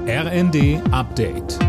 RND Update.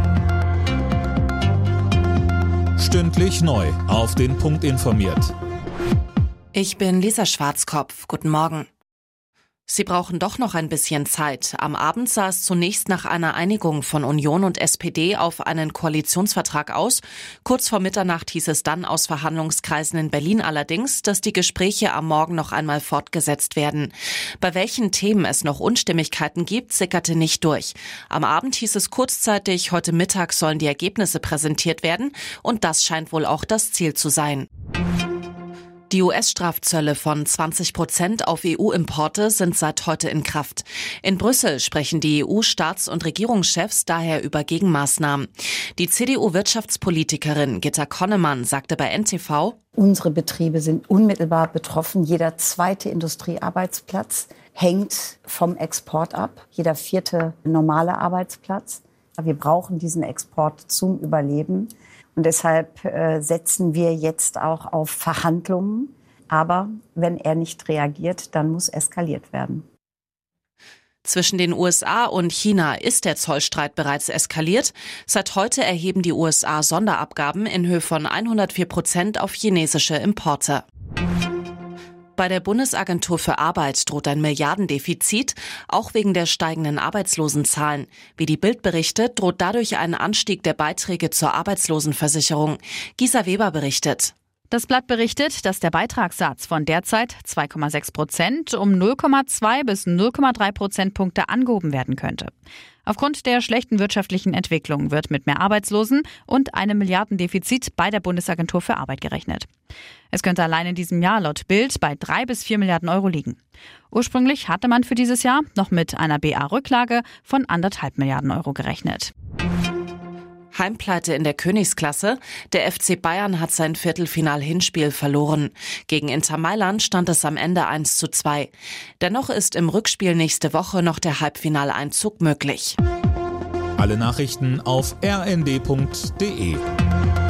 Stündlich neu auf den Punkt informiert. Ich bin Lisa Schwarzkopf. Guten Morgen. Sie brauchen doch noch ein bisschen Zeit. Am Abend sah es zunächst nach einer Einigung von Union und SPD auf einen Koalitionsvertrag aus. Kurz vor Mitternacht hieß es dann aus Verhandlungskreisen in Berlin allerdings, dass die Gespräche am Morgen noch einmal fortgesetzt werden. Bei welchen Themen es noch Unstimmigkeiten gibt, sickerte nicht durch. Am Abend hieß es kurzzeitig, heute Mittag sollen die Ergebnisse präsentiert werden und das scheint wohl auch das Ziel zu sein. Die US-Strafzölle von 20% auf EU-Importe sind seit heute in Kraft. In Brüssel sprechen die EU-Staats- und Regierungschefs daher über Gegenmaßnahmen. Die CDU-Wirtschaftspolitikerin Gitta Connemann sagte bei NTV: Unsere Betriebe sind unmittelbar betroffen. Jeder zweite Industriearbeitsplatz hängt vom Export ab. Jeder vierte normale Arbeitsplatz. Wir brauchen diesen Export zum Überleben. Und deshalb setzen wir jetzt auch auf Verhandlungen. Aber wenn er nicht reagiert, dann muss eskaliert werden. Zwischen den USA und China ist der Zollstreit bereits eskaliert. Seit heute erheben die USA Sonderabgaben in Höhe von 104% auf chinesische Importe. Bei der Bundesagentur für Arbeit droht ein Milliardendefizit, auch wegen der steigenden Arbeitslosenzahlen. Wie die Bild berichtet, droht dadurch ein Anstieg der Beiträge zur Arbeitslosenversicherung. Gisa Weber berichtet. Das Blatt berichtet, dass der Beitragssatz von derzeit 2,6% um 0,2 bis 0,3 Prozentpunkte angehoben werden könnte. Aufgrund der schlechten wirtschaftlichen Entwicklung wird mit mehr Arbeitslosen und einem Milliardendefizit bei der Bundesagentur für Arbeit gerechnet. Es könnte allein in diesem Jahr laut Bild bei 3 bis 4 Milliarden Euro liegen. Ursprünglich hatte man für dieses Jahr noch mit einer BA-Rücklage von 1,5 Milliarden Euro gerechnet. Heimpleite in der Königsklasse. Der FC Bayern hat sein Viertelfinal-Hinspiel verloren. Gegen Inter Mailand stand es am Ende 1:2. Dennoch ist im Rückspiel nächste Woche noch der Halbfinaleinzug möglich. Alle Nachrichten auf rnd.de.